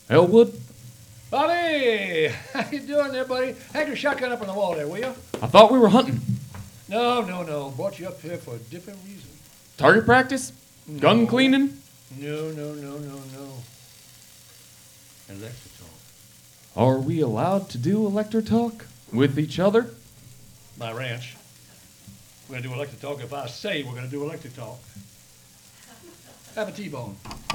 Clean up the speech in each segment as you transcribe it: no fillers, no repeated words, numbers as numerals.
Elwood? Bobby! How you doing there, buddy? Hang your shotgun up on the wall there, will you? I thought we were hunting. No. Brought you up here for a different reason. Target practice? Gun cleaning? No. Electric talk. Are we allowed to do elector talk with each other? My ranch. We're going to do electric talk if I say we're going to do electric talk. Have a T-bone.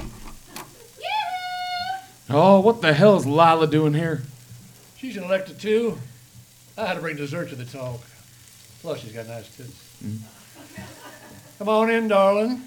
Oh, what the hell's Lila doing here? She's an elected too. I had to bring dessert to the talk. Plus, she's got nice tits. Come on in, darling.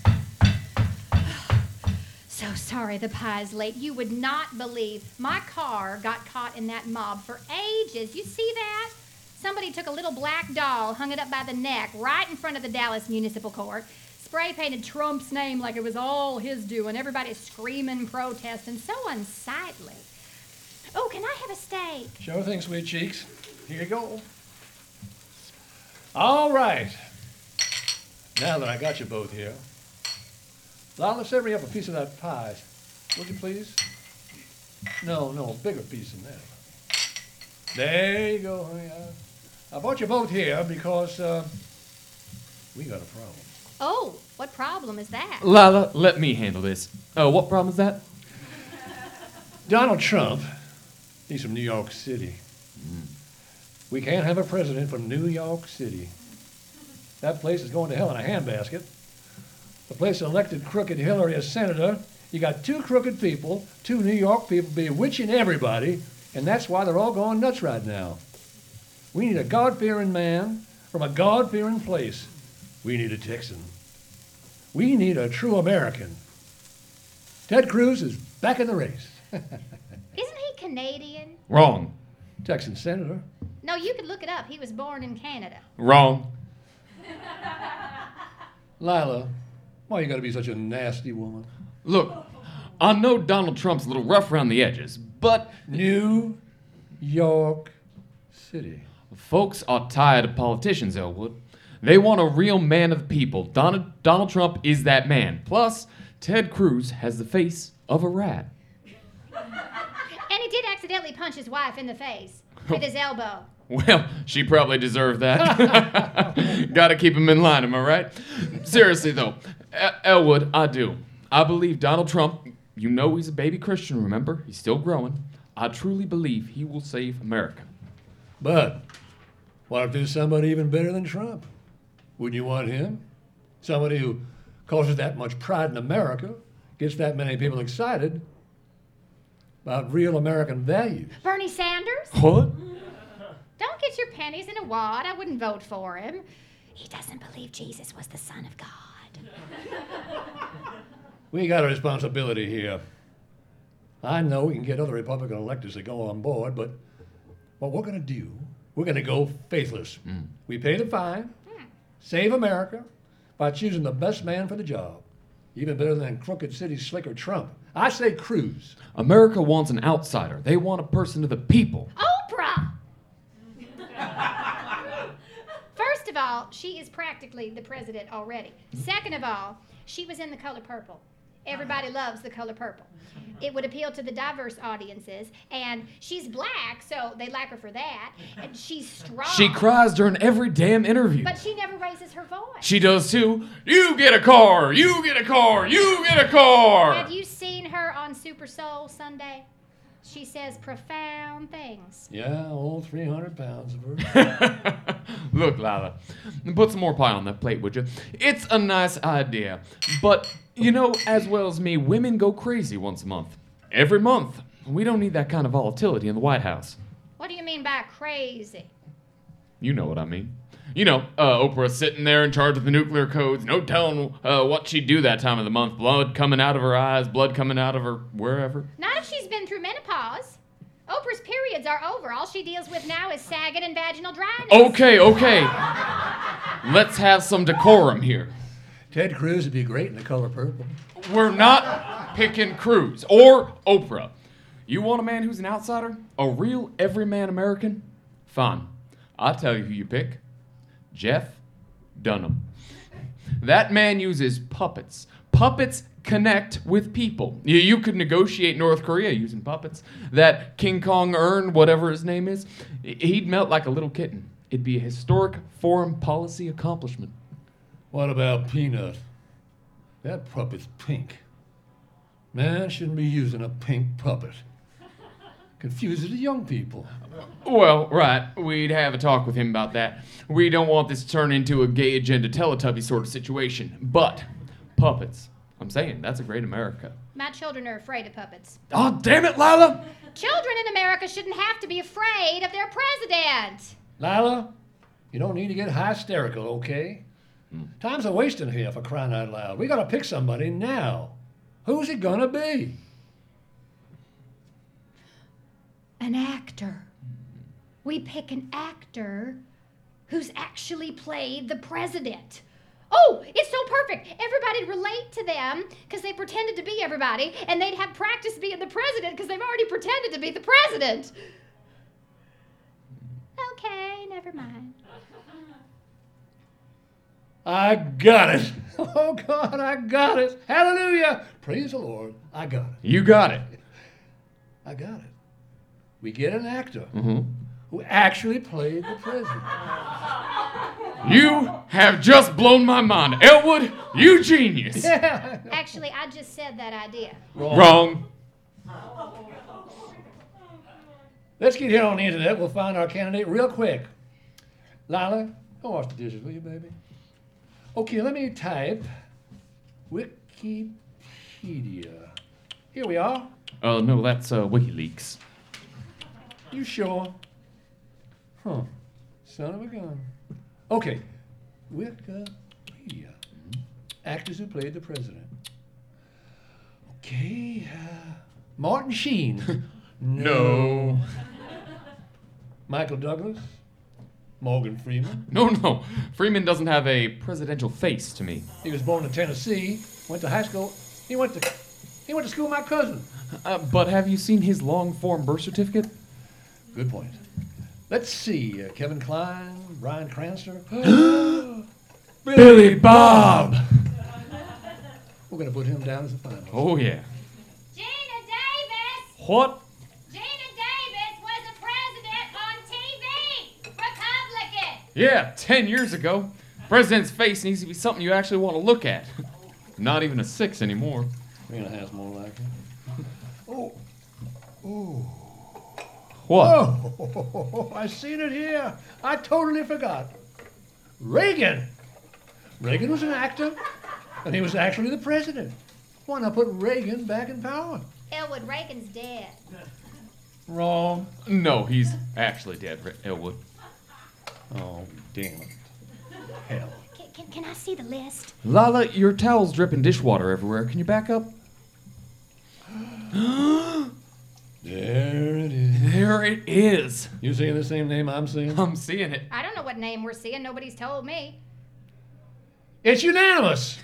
So sorry the pie's late. You would not believe my car got caught in that mob for ages. You see that? Somebody took a little black doll, hung it up by the neck right in front of the Dallas Municipal Court, spray painted Trump's name like it was all his doing. Everybody screaming, protesting. So unsightly. Oh, can I have a steak? Sure thing, sweet cheeks. Here you go. All right. Now that I got you both here, Lila, serve me up a piece of that pie. Would you please? No, a bigger piece than that. There you go, honey. I brought you both here because we got a problem. Oh, what problem is that? Lila, let me handle this. Oh, what problem is that? Donald Trump, he's from New York City. We can't have a president from New York City. That place is going to hell in a handbasket. The place elected crooked Hillary as senator. You got two crooked people, two New York people bewitching everybody, and that's why they're all going nuts right now. We need a God-fearing man from a God-fearing place. We need a Texan. We need a true American. Ted Cruz is back in the race. Isn't he Canadian? Wrong. Texan senator. No, you could look it up. He was born in Canada. Wrong. Lila, why you gotta be such a nasty woman? Look, I know Donald Trump's a little rough around the edges, but New York City. folks are tired of politicians, Elwood. They want a real man of the people. Donald Trump is that man. Plus, Ted Cruz has the face of a rat. And he did accidentally punch his wife in the face with his elbow. Well, she probably deserved that. Gotta keep him in line, am I right? Seriously, though, Elwood, I do. I believe Donald Trump, you know he's a baby Christian, remember? He's still growing. I truly believe he will save America. But what if there's somebody even better than Trump? Wouldn't you want him? Somebody who causes that much pride in America, gets that many people excited about real American values. Bernie Sanders? What? Don't get your pennies in a wad. I wouldn't vote for him. He doesn't believe Jesus was the Son of God. We got a responsibility here. I know we can get other Republican electors to go on board, but what we're going to do, we're going to go faithless. We pay the fine, save America by choosing the best man for the job. Even better than crooked city slicker Trump. I say Cruz. America wants an outsider. They want a person of the people. Oprah! First of all, she is practically the president already. Second of all, she was in The Color Purple. Everybody loves The Color Purple. It would appeal to the diverse audiences, and she's black, so they like her for that. And she's strong. She cries during every damn interview. But she never raises her voice. She does too. You get a car! You get a car! You get a car! Have you seen her on Super Soul Sunday? She says profound things. Yeah, all 300 pounds of her. Look, Lila, put some more pie on that plate, would you? It's a nice idea, but you know as well as me, women go crazy once a month. Every month. We don't need that kind of volatility in the White House. What do you mean by crazy? You know what I mean. You know, Oprah sitting there in charge of the nuclear codes, no telling what she'd do that time of the month. Blood coming out of her eyes, blood coming out of her wherever. Not if she's been through menopause. Oprah's periods are over. All she deals with now is sagging and vaginal dryness. Okay. Let's have some decorum here. Ted Cruz would be great in The Color Purple. We're not picking Cruz or Oprah. You want a man who's an outsider? A real everyman American? Fine. I'll tell you who you pick. Jeff Dunham. That man uses puppets, puppets connect with people. You could negotiate North Korea using puppets. That King Kong Earn, whatever his name is, he'd melt like a little kitten. It'd be a historic foreign policy accomplishment. What about Peanut? That puppet's pink. Man shouldn't be using a pink puppet. Confuses the young people. Well, right. We'd have a talk with him about that. We don't want this to turn into a gay agenda Teletubby sort of situation. But puppets. I'm saying, that's a great America. My children are afraid of puppets. Oh, damn it, Lila! Children in America shouldn't have to be afraid of their president. Lila, you don't need to get hysterical, okay? Time's a wasting here, for crying out loud. We gotta pick somebody now. Who's it gonna be? An actor. We pick an actor who's actually played the president. Oh, it's so perfect. Everybody'd relate to them because they pretended to be everybody, and they'd have practice being the president because they've already pretended to be the president. Okay, never mind. I got it. Oh, God, I got it. Hallelujah. Praise the Lord. I got it. You got it. I got it. We get an actor who actually played the president. You have just blown my mind. Elwood, you genius. Yeah. Actually, I just said that idea. Wrong. Let's get here on the internet. We'll find our candidate real quick. Lila, go wash the dishes, will you, baby? Okay, let me type Wikipedia. Here we are. Oh, no, that's WikiLeaks. You sure? Huh. Son of a gun. Okay. Wikipedia. Actors who played the president. Okay. Martin Sheen. No. Michael Douglas. Morgan Freeman. No. Freeman doesn't have a presidential face to me. He was born in Tennessee. Went to high school. He went to school with my cousin. But have you seen his long-form birth certificate? Good point. Let's see. Kevin Kline, Bryan Cranston. Billy Bob! We're going to put him down as a finalist. Oh, yeah. Gina Davis! What? Gina Davis was a president on TV! Republican! Yeah, 10 years ago. President's face needs to be something you actually want to look at. Not even a 6 anymore. 3.5 more like it. Oh. What? Oh, I seen it here. I totally forgot. Reagan. Reagan was an actor, and he was actually the president. Why not put Reagan back in power? Elwood, Reagan's dead. Wrong. No, he's actually dead, Elwood. Oh, damn it. Hell. Can I see the list? Lala, your towel's dripping dishwater everywhere. Can you back up? There it is. There it is. You seeing the same name I'm seeing? I'm seeing it. I don't know what name we're seeing. Nobody's told me. It's unanimous.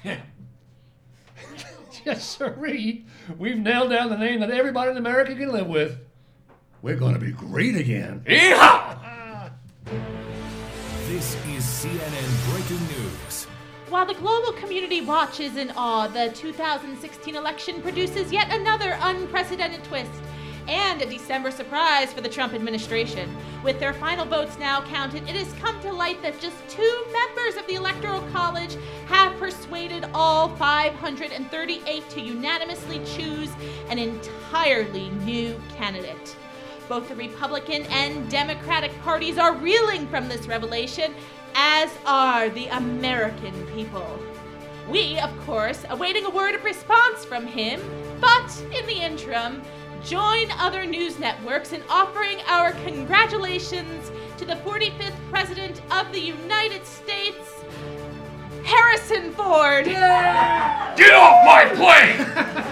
Yes, sirree. We've nailed down the name that everybody in America can live with. We're going to be great again. Yeehaw! This is CNN Breaking News. While the global community watches in awe, the 2016 election produces yet another unprecedented twist and a December surprise for the Trump administration. With their final votes now counted, it has come to light that just 2 members of the Electoral College have persuaded all 538 to unanimously choose an entirely new candidate. Both the Republican and Democratic parties are reeling from this revelation, as are the American people. We, of course, awaiting a word of response from him, but in the interim, join other news networks in offering our congratulations to the 45th President of the United States, Harrison Ford. Get off my plane!